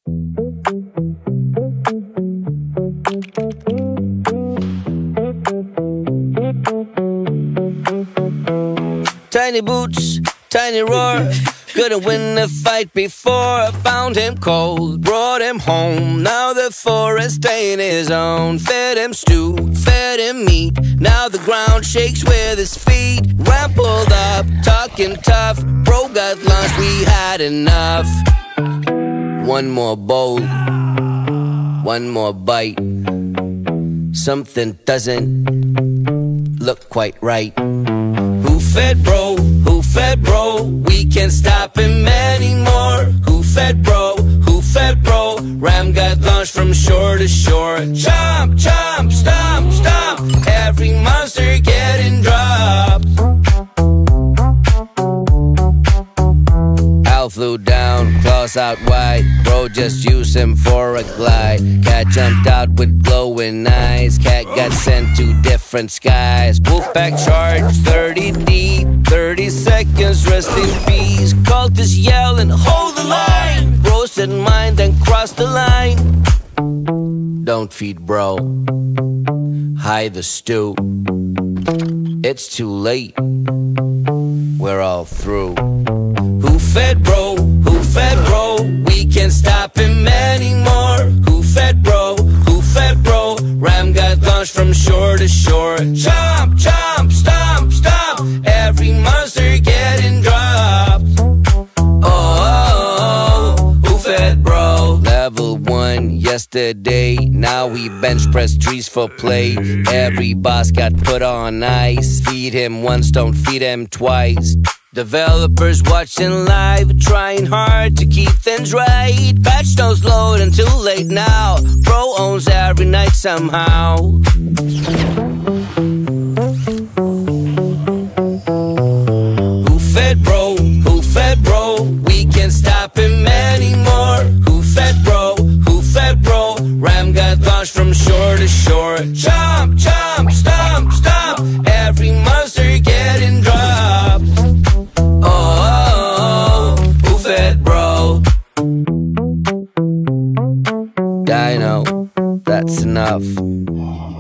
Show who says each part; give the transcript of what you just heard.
Speaker 1: Tiny boots, tiny roar. Couldn't win the fight before. I found him cold, brought him home. Now the forest ain't his own. Fed him stew, fed him meat. Now the ground shakes with his feet. Ram pulled up, talking tough. Bro got lunch, we had enough. One more bowl, one more bite. Something doesn't look quite right. Who fed bro? Who fed bro? We can't stop him anymore. Who fed bro? Who fed bro? Ram got launched from shore to shore. Chomp, chomp, stomp, stomp. Every monster getting dropped. Al flew down, claws out wide. Bro just used him for a glide. Cat jumped out with glowing eyes. Cat got sent to different skies. Wolfpack charged 30 deep. 30 seconds, rest in peace. Cultists yelling, hold the line. Bro said mine, then cross the line. Don't feed bro, hide the stew. It's too late, we're all through. Who fed bro? Who fed bro? We can't stop him anymore. Who fed bro? Who fed bro? Ram got launched from shore to shore. Chomp, chomp, stomp, stomp. Every monster getting dropped. Oh, who fed bro? Level 1 yesterday. Now we bench press trees for play. Every boss got put on ice. Feed him once, don't feed him twice. Developers watching live, trying hard to keep things right. Patch notes load until late now. Bro owns every night somehow. Who fed bro? Who fed bro? We can't stop him anymore. Who fed bro? Who fed bro? Ram got launched from shore to shore. Chomp, chomp, stomp, stomp. Every monster getting dropped. Oh, who fed bro? Dino, that's enough.